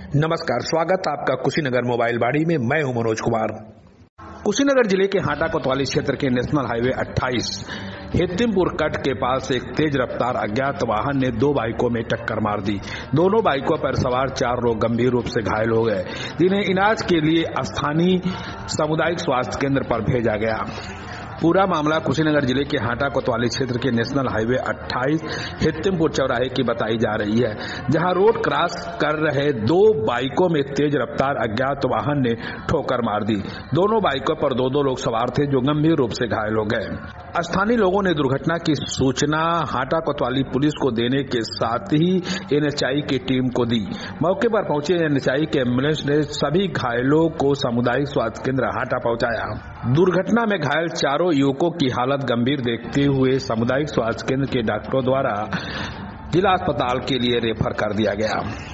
नमस्कार, स्वागत आपका कुशीनगर मोबाइल बाड़ी में। मैं हूं मनोज कुमार। कुशीनगर जिले के हाटा कोतवाली क्षेत्र के नेशनल हाईवे 28 हेतिमपुर कट के पास एक तेज रफ्तार अज्ञात वाहन ने दो बाइकों में टक्कर मार दी। दोनों बाइकों पर सवार 4 लोग गंभीर रूप से घायल हो गए, जिन्हें इलाज के लिए स्थानीय सामुदायिक स्वास्थ्य केंद्र पर भेजा गया। पूरा मामला कुशीनगर जिले के हाटा कोतवाली क्षेत्र के नेशनल हाईवे 28 हेतिमपुर चौराहे की बताई जा रही है, जहां रोड क्रॉस कर रहे दो बाइकों में तेज रफ्तार अज्ञात वाहन ने ठोकर मार दी। दोनों बाइकों पर दो लोग सवार थे, जो गंभीर रूप से घायल हो गए। स्थानीय लोगों ने दुर्घटना की सूचना हाटा कोतवाली पुलिस को देने के साथ ही एनएचआई की टीम को दी। मौके पर पहुंचे एनएचआई के एम्बुलेंस ने सभी घायलों को सामुदायिक स्वास्थ्य केंद्र हाटा पहुंचाया। दुर्घटना में घायल चारों युवकों की हालत गंभीर देखते हुए सामुदायिक स्वास्थ्य केंद्र के डॉक्टरों द्वारा जिला अस्पताल के लिए रेफर कर दिया गया।